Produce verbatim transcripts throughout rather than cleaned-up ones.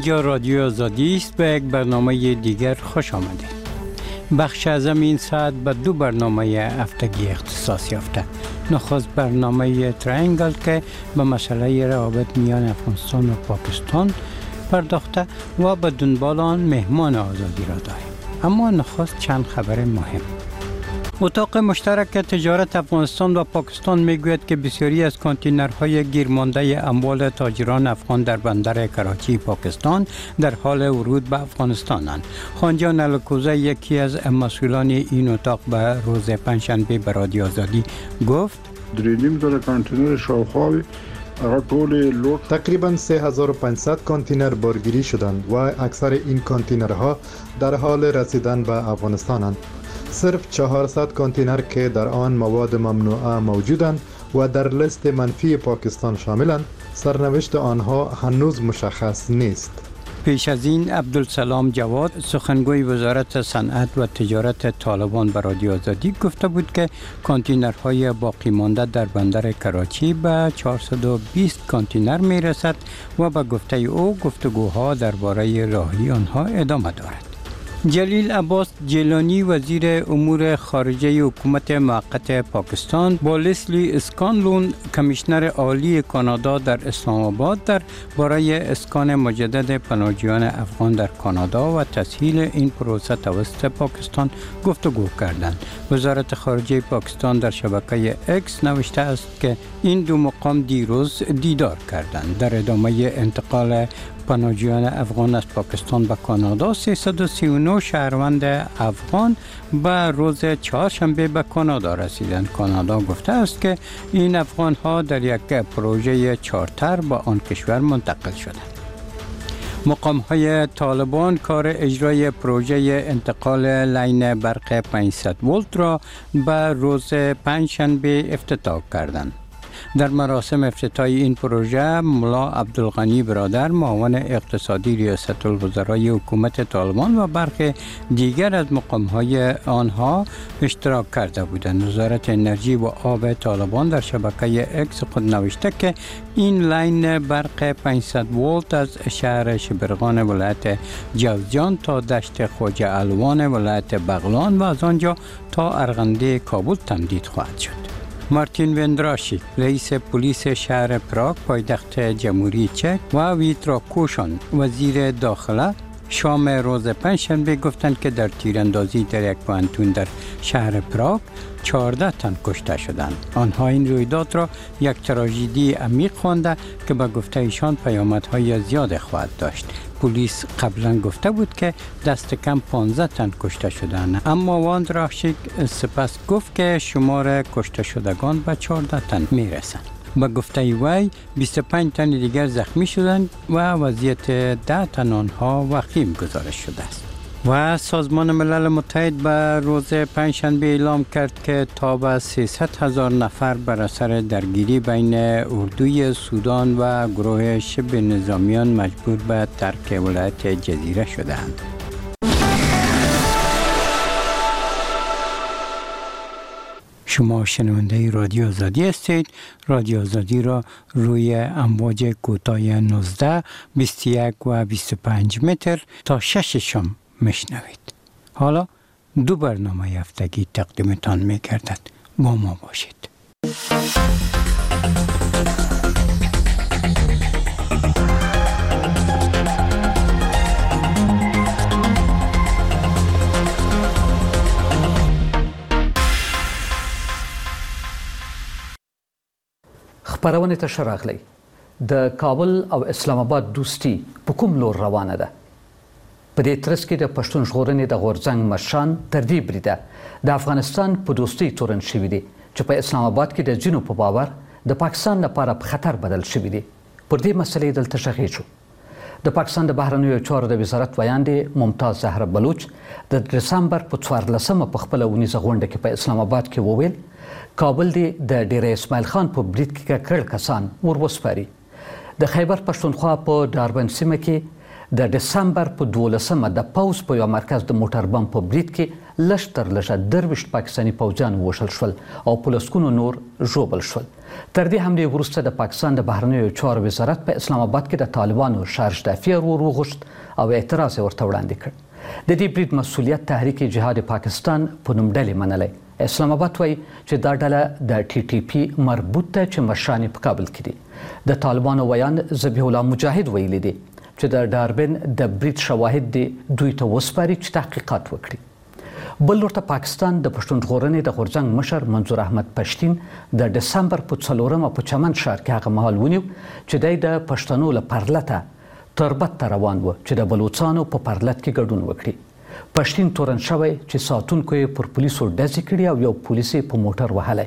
اینجا رادیو آزادی است. به یک برنامه دیگر خوش آمدید. بخش از این ساعت به دو برنامه هفتگی اختصاص یافته. نخست برنامه ترینگل که به مسئله روابط میان افغانستان و پاکستان پرداخته و به دنبال آن مهمان آزادی را داریم. اما نخست چند خبر مهم. اتاق مشترک تجارت افغانستان و پاکستان میگوید که بسیاری از کانتینرهای گیرمانده اموال تاجران افغان در بندر کراچی پاکستان در حال ورود به افغانستانند. خانجان الکوزه یکی از مسئولان این اتاق به روز پنجشنبه به رادیو آزادی گفت دریم داره کانتینر شاوخواوی تقریباً سه هزار و پانصد کانتینر بارگیری شدند و اکثر این کانتینرها در حال رسیدن به افغانستانند. صرف چهارصد کانتینر که در آن مواد ممنوعه موجودند و در لیست منفی پاکستان شاملند، سرنوشت آنها هنوز مشخص نیست. پیش از این عبدالسلام جواد سخنگوی وزارت صنعت و تجارت طالبان به رادیو آزادی گفته بود که کانتینرهای باقی مانده در بندر کراچی به چهارصد و بیست کانتینر می رسد و به گفته او گفتگوها درباره راهی آنها ادامه دارد. جلیل عباس جیلانی وزیر امور خارجه حکومت موقت پاکستان با لسلی اسکانلون کمیشنر عالی کانادا در اسلام آباد در باره اسکان مجدد پناهجویان افغان در کانادا و تسهیل این پروسه توسط پاکستان گفتگو کردند. وزارت خارجه پاکستان در شبکه اکس نوشته است که این دو مقام دیروز دیدار کردند. در ادامه انتقال پناهجویان افغان از پاکستان به کانادا، سیصد و سی و نه شهروند افغان به روز چهارشنبه به کانادا رسیدند. کانادا گفته است که این افغان ها در یک پروژه چارتر به آن کشور منتقل شدند. مقام های طالبان کار اجرای پروژه انتقال لین برق پانصد ولت را به روز پنجشنبه افتتاح کردند. در مراسم افتتاح این پروژه ملا عبدالغنی برادر معاون اقتصادی ریاست الوزرای حکومت طالبان و برخی دیگر از مقام‌های آنها اشتراک کرده بودند. وزارت انرژی و آب طالبان در شبکه اکس خود نوشته که این لین برق پانصد ولت از شهر شبرغان ولایت جوزجان تا دشت خواجه الوان ولایت بغلان و از آنجا تا ارغنده کابل تمدید خواهد شد. مارتین وندراشی رئیس پلیس شهر پراگ پایتخت جمهوری چک و ویترا کوشان وزیر داخله شام روز پنجشنبه گفتند که در تیراندازی در یک پوهنتون در شهر پراگ چهارده تن کشته شدند. آنها این رویداد را یک تراژدی عمیق خوانده که به گفته ایشان پیامدهای زیاد خواهد داشت. پلیس قبلا گفته بود که دست کم پانزده تن کشته شدند، اما واندراشیک سپس گفت که شمار کشته شدگان به چهارده تن می رسند. به گفته وی بیست و پنج تن دیگر زخمی شدند و وضعیت ده تن آنها وخیم گزارش شده است. و سازمان ملل متحد به روز پنجشنبه اعلام کرد که تا به سیصد هزار نفر بر اثر درگیری بین اردوی سودان و گروه شبه نظامیان مجبور به ترک ولایت جزیره شدند. شما شنونده رادیو آزادی هستید. رادیو آزادی را روی امواج کوتاه نوزده، بیست و یک و بیست و پنج متر تا شش شام میشنوید. حالا دو برنامه هفتگی تقدیمتان می‌گردد. با ما باشید. خبرونه ته شراغلی د کابل او اسلام آباد دوستی په کوم لور روانه ده؟ په دې ترڅ کې د پښتون ژغورنې د غورځنګ مشران تر دې بریده د افغانستان په دوستۍ تورن شوي دي چې په اسلام آباد کې د ځینو په باور د پاکستان لپاره په خطر بدل شوي دي. پر دې مسلې دلته غږیږو. د پاکستان د بهرنیو چارو د وزارت ویاندې ممتاز زهره بلوچ د دسمبر په څوارلسمه په خپله اونیزه غونډه کې په اسلام آباد کې وویل کابل دې د ډیره اسماعیل خان په برید کې کړ کسان ور وسپاري. د خیبر پښتونخوا په ډاربن سیمه کې د دسمبر په دولسمه د پوز په یو مرکز د موټر بم په برید کې لږ تر لږه درویشت پاکستاني پوځیان ووژل شول او په لسګونو نور ژوبل شول. تر دې حملې وروسته د پاکستان د بهرنیو چارو وزارت په اسلام آباد کې د طالبانو شارج دافع ور وغوښت او اعتراض ورته وړاندې کړ. د دې برید مسؤلیت تحریک جهاد پاکستان په نوم ډلې منلی. اسلام آباد وایي چې دا ډله د ټي ټي پي مربوط ده چې مشران په کابل کې دي. د طالبانو ویان ذبیح الله مجاهد ویلي دي چې د ډاربن د برید شواهد دي دوی ته وسپاري چې تحقیقات وکړي. بل ورته پاکستان د پښتون ژغورنې د غورځنګ مشر منظور احمد پښتین د دسمبر په څلورمه په چمن ښار کې هغه مهال ونیو چې دی د پښتنو له پرلته تربت ته روان و چې د بلوڅانو په پرلت کې ګډون وکړي. پښتین تورن شوی چې ساتونکو یې پر پولیسو ډزې کړي او یو پولیس یې په موټر وهلی.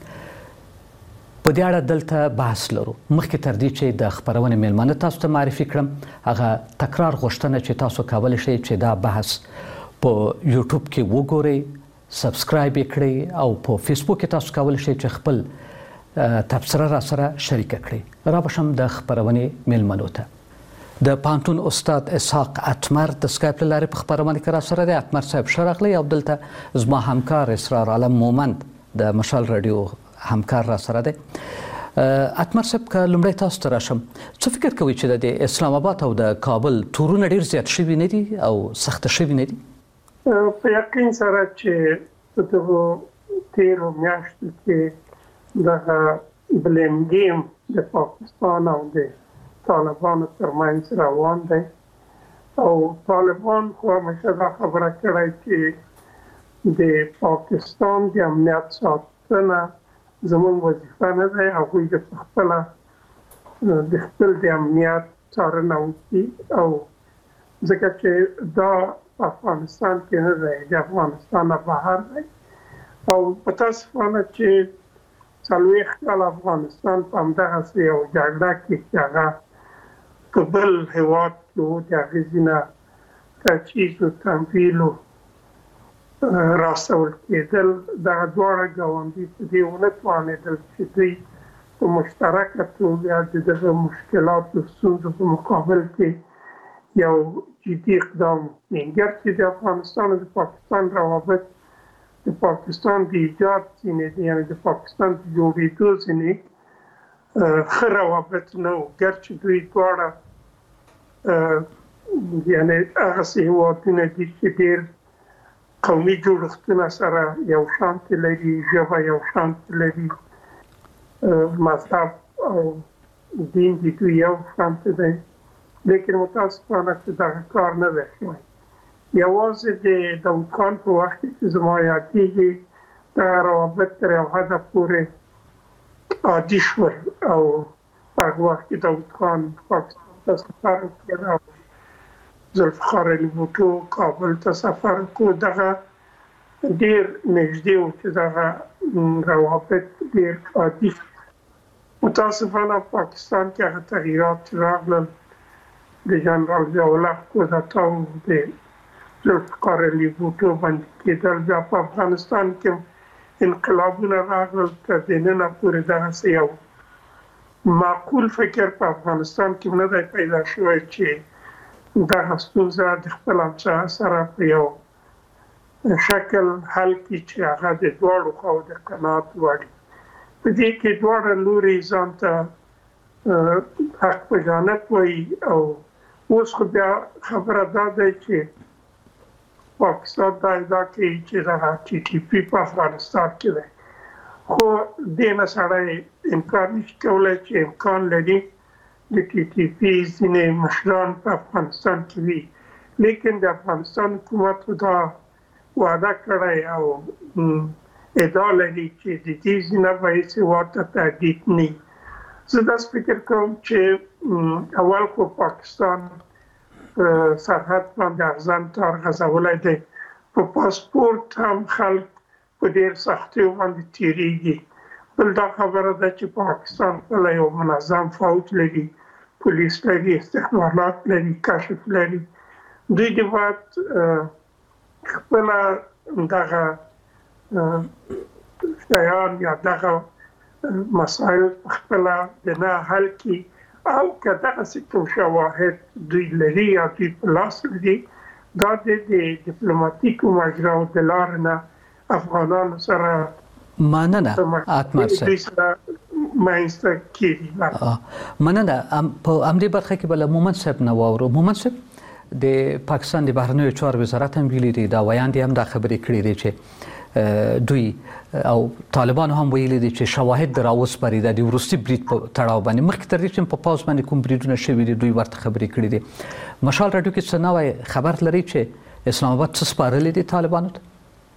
په دې اړه دلته بحث لرو. مخکې تر دې چې د خپرونې میلمانه تاسو ته معرفي کړم، هغه تکرار غوښتنه چې تاسو کولی شئ چې دا بحث په یوټیوب کې وګورئ، سبسکرایب یې کړئ او په فیسبوک کې تاسو کولی شئ چې خپل تبصره را سره شریکه کړئ. را بشم د خپرونې میلمنو ته. د پانتون استاد اسحاق اتمر د سکایپ له لارې په خپرونه کې را سره دی. اتمر صاحب ښه راغلی. او دلته زما همکار اسرار عالم مومند د مشال رادیو همکار را سره دی. اتمر صاحب که لومړی تاسو ته راشم، څه فکر کوئ چې د اسلام آباد او د کابل تورونه ډیر زیات شوي نه دي او سخته شوي نه دي؟ په یقین سره چې په دغو تیرو میاشتو کې دغه بلیم ګیم د پاکستان او د طالبانو ترمنځ روان دی او طالبان خو همیشه دا خبره کړې چې د پاکستان د امنیت ساتنه زموږ وظیفه نه دی. هغوی د خپله د خپل د امنیت څارنه وکړي او ځکه چې دا په افغانستان کې نه دی، د افغانستان نه بهر دی او متاسفانه چې څلوېښت کاله افغانستان په همدغسې یو جګړه کې چې هغه په بل هېواد کې و، د هغې ځینه تجهیز و تمویل و راسول کېدل، دغه دواړه ګاونډي په دې ونه توانېدل چې دوی په مشترکه توګه د دغه مشکلاتو ستونزو په مقابل کې یو جدي اقدام وکړي. ګرچې د افغانستان او د پاکستان روابط د پاکستان د ایجاد ځینې دي، یعنې د پاکستان د جوړېدو ځینې ښه روابط نه و، ګرچې دوی دواړه یعنې هغسې هېوادونه دي چې ډېر قومي جوړښتونه سره یو شانتې لري، ژبه یو شانتې لري، مذهب او دین د دوی یو شانتې دی، لیکن متاسفانه چې دغه کار نه دی شوی. یوازې د داود خان په وخت کې چې زما یادېږي دغه روابط تر یو حده پورې عادي شول او په هغه وخت کې داود خان پاکستان ته سفر وکړ او ذوالفقار علي بوټو کابل ته سفر وکړ. دغه ډېر نږدې و چې دغه روابط ډېر عادي شول. متاسفانه پاکستان کې هغه تغییرات چې راغلل د جنرال ضیاءالله قدرتا او د ذوالفقار علي بوټو باندې کېدل، بیا په افغانستان کې انقلابونه راغلل. تر دې ننه پورې دغسې یو معقول فکر په افغانستان کې نه دی پیدا شوی چې دغه ستونزه د خپل همسایه سره په یو شکل حل کړي چې هغه د دواړو خواو د قناعت وړ وي. په دې کې دواړه لوري ځان ته حق په جانب وایي او اوس خو بیا خبره دا دی چې پاکستان دا ادعا کوي چې دغه ټي ټي پي په افغانستان کې دی، خو دې نه سړی انکار نشي کولی چې امکان لري د ټي ټي پي ځینې مشران په افغانستان کې وي، لیکن د افغانستان حکومت دا وعده کړی او ادعا لري چې د دې ځینه به هېڅ هېواد ته تهدید نه وي. زه داسې فکر کوم چې اول خو پاکستان سرحد باندې ارزان تار غځولی دی، په پاسپورت هم خلک په ډېر سختیو باندې تېرېږي. بل دا خبره ده چې پاکستان خپله یو منظم فوج لري، پولیس لري، استخبارات لري، کشف لري. دوی دې باید خپله دغه شیان یا دغه مسایل خپله د نه حل کړي او که دغسې کوم شواهد دوی لري یا دوی په لاس لري دا د ډیپلوماټیکو ماجراو د لارې نه افغانانو سره مننه اتمر صاحب ماینسته کیږي. مننه په امری برخه کې بل مومن صاحب نو اورو. مومن صاحب د پاکستان د بهرنیو چارو وزارت هم ویلي دی دا ویاندې هم دا خبرې کړې دي چې دوی او طالبان هم ویلي دي چې شواهد در اوسپاري د ورستي برید په تړاو باندې مخکې تر دې چې په پاوز باندې کوم بریدونه شوي دي دوی ورته خبرې کړې دي. مشال راډیو کې څه نوی خبر لري چې اسلام آباد څه سپارلي دي طالبانو ته؟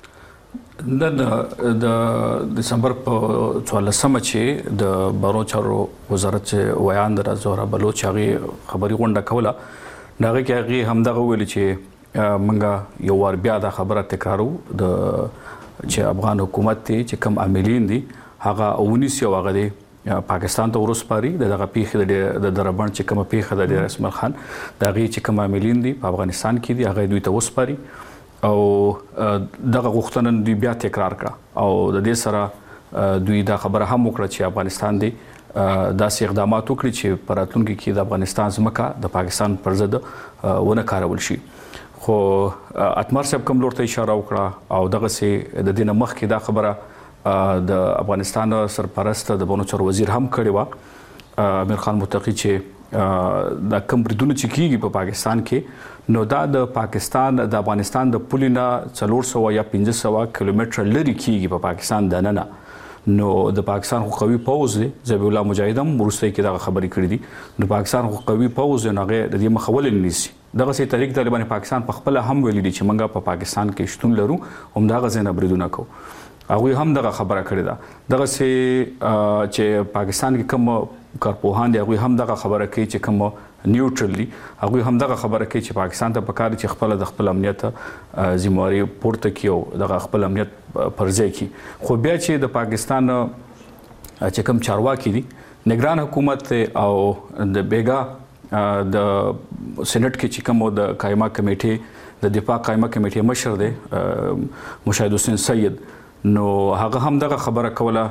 د د دسمبر په څوارلسمه چې د بهرنیو چارو وزارت ویاند را زهرا بلوچ هغه خبري غونډه کوله دغه کې هغه هم دغه ویل چې منګه یو ور بیا د خبره تکرارو د چې افغان حکومت ته چې کم عاملین دي هغه اونیس یو هغه دی پاکستان ته ورسپاري دغه پیخه د دربان چې کوم پیخه د رسمل خان دغه چې کوم عاملین دي په افغانستان کې دي هغه دوی ته وسپاري او دغه غوښتنه دوی بیا تکرار کړه او د دې سره دوی دا خبره هم وکړه چې افغانستان دی داسې اقدامات وکړي چې په راتلونکي کې د افغانستان ځمکه د پاکستان پر ضد ونه کارول شي. خو اتمر صاحب کوم لور ته اشاره وکړه او دغه سي د دینه مخکې دا خبره د افغانستان سرپرست د بهرنیو چارو وزیر هم کړې و امیر خان متقی چې د کوم بریدونه چې کیږي په پاکستان کې نو دا د پاکستان د افغانستان د پولینا څلور سوه یا پنځه سوه کیلومتره لري کیږي په پاکستان دننه نو د پاکستان خو قوي پوز دی ذبیح الله مجاهد هم ورسته کې دا خبرې کړې دي نو پاکستان خو قوي پوز نه غي د دې مخول نیسي دغه سي طریق طالبان پاکستان په خپل هم ویلي دي چې منګه په پاکستان کې شتون لرو هم دا غزنه بریدونه کو هغه هم دغه خبره کړې ده دغه سي چې پاکستان کې کوم کارپوهان دي هغه هم دغه خبره کوي چې کوم نیوټرلی هغه هم دغه خبره کوي چې پاکستان ته پکار چې خپل د خپل امنیت ذمہواری پورته کیو دغه خپل امنیت پرځای کی خو بیا چې د پاکستان چې کوم چارواکي دي نگران حکومت او د بیګا د سېنات کې چې کوم د قائمه کمیټه د دفاع قائمه کمیټه مشر دی مشاهد حسین سید نو هغه هم دغه خبره کوله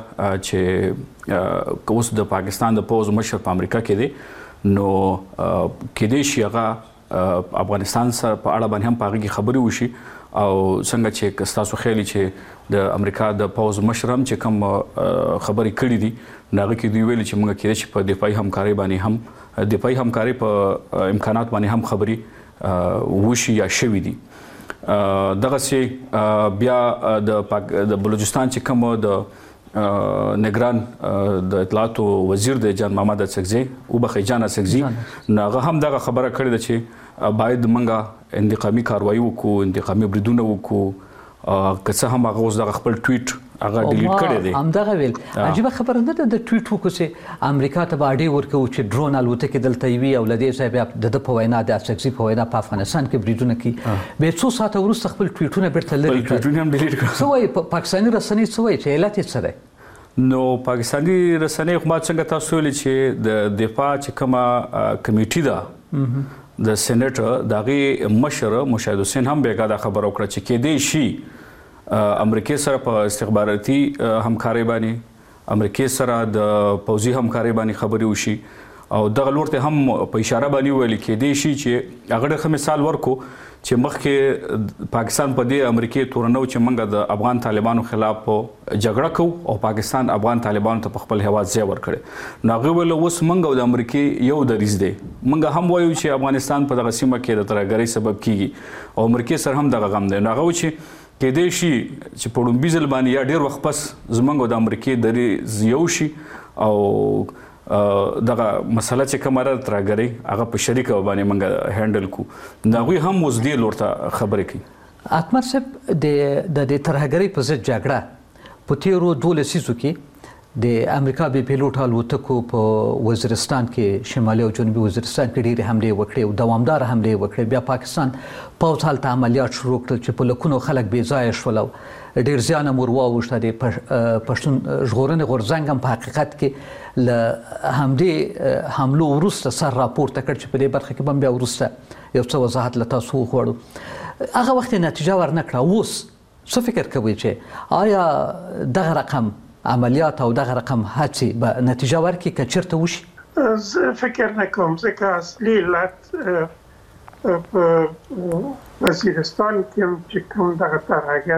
چې اوس د پاکستان د پوز مشر په امریکا کې دی نو کې دې شي هغه افغانستان سره په اړه باندې هم پاږي خبري وشي او څنګه چې تاسو خیالي چې د امریکا د پوز مشرم چې کوم خبري کړې دي ناغه کې دی ویل چې موږ کې چې په دفاعي همکاري باندې هم دفاعي همکاري په امکانات باندې هم خبري وشي یا شوي دي دغه سي بیا د بلوچستان چې کوم د نگران د اطلاعات وزیر د جان محمد اڅکزي او بخي جان اڅکزي ناغه هم دغه خبره کړې ده چې باید منګه انتقامي کاروایی وکړو انتقامي بریدونه وکړو که څه هم هغه اوس دغه خپل ټویټ هغه ډیلیټ کړی دی هم دغه ویل عجیب خبره نه ده د ټویټ وکړو چې امریکا ته باډي ورکو چې ډرون الوتکې دلته وي او لدې ځای د په وینا د اڅکزي په وینا په افغانستان کې بریدونه کوي به څو ساعت وروسته خپل ټویټونه بیرته لري ټویټونه هم ډیلیټ کړل سو وايي پاکستاني رسنۍ سو وايي چې علت یې څه دی نو پاکستاني رسنۍ خو ما څنګه تاسو ویل چې د دفاع چې کومه کمیټه ده د سېنیټ دغه مشر مشاهد حسین هم بیګا دا خبر وکړه چې کې دی شي امریکای سره په استخباراتي همکاري باندې امریکای سره د پوځي همکاري باندې خبري وشي او دغه لورته هم په اشاره باندې ویل کې دی شي چې هغه د مثال ورکو چې مخکې پاکستان په دې امریکای تورنو چې منګه د افغان طالبانو خلاف جګړه کو او پاکستان افغان طالبانو ته خپل هواد ځای ورکړي ناغه ول اوس منګه د امریکای یو دریز دی منګه هم وایو چې افغانستان په دغه سیمه کې د ترګری سبب کیږي او امریکای سره هم دغه غم دی ناغه و چې کې دی شي چې په ډومبي ځل باندې یا ډیر وخت پس زمونږ د امریکای دریز یو شي او دغه مسله چې کومه ترګری هغه په شریک باندې منګه هندل کو ناغوی هم وزدي لورته خبرې کوي اتمر صاحب د د ترګری په ضد جګړه په تیرو دولس سیزو کې د امریکا به پیلوټ الوتکو په وزیرستان کې شمالي او جنوبي وزیرستان کې ډېری حمله وکړې او دوامدار حمله وکړې بیا پاکستان پوځ هلته عملیات شروع کړل چې په لکونو خلک بې ځایه شول او ډېر زیان هم ور واوښته د پښتون ژغورنې غورځنګ هم په حقیقت کې له همدې حملو وروسته سر راپورته کړ چې په دې برخه کې هم بیا وروسته یو څه وضاحت له تاسو وغواړو هغه وخت نتیجه ورنکړه اوس څه فکر کوئ چې آیا دغه رقم عملیات او دغه رقم هڅې به نتیجه ورکړي که چیرته وشي زه فکر نه کوم ځکه اصلي علت په وزیرستان کې هم چې کوم دغه ترهګر